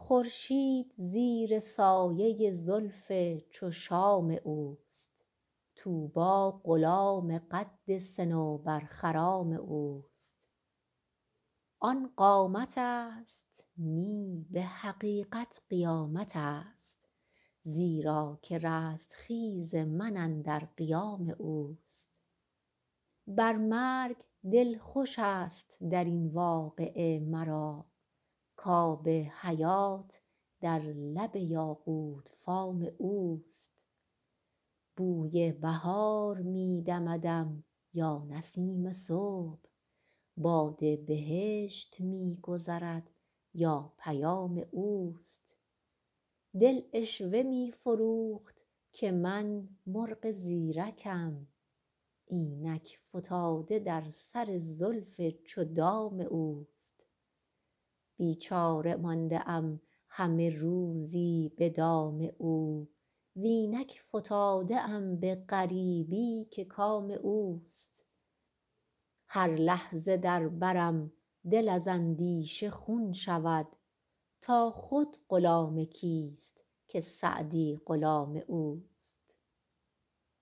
خورشید زیر سایه زلف چو شام اوست طوبی غلام قد صنوبرخرام اوست آن قامت است نی به حقیقت قیامت است زیرا که رستخیز من اندر قیام اوست بر مرگ دل خوش است در این واقعه مرا کآب حیات در لب یاقوت فام اوست بوی بهار می دمدم یا نسیم صبح باد بهشت می گذرد یا پیام اوست دل عشوه می فروخت که من مرغ زیرکم اینک فتاده در سر زلف چو دام اوست بیچاره مانده ام همه روزی به دام او وینک فتاده ام به غریبی که کام اوست هر لحظه در برم دل از اندیشه خون شود تا خود غلام کیست که سعدی غلام اوست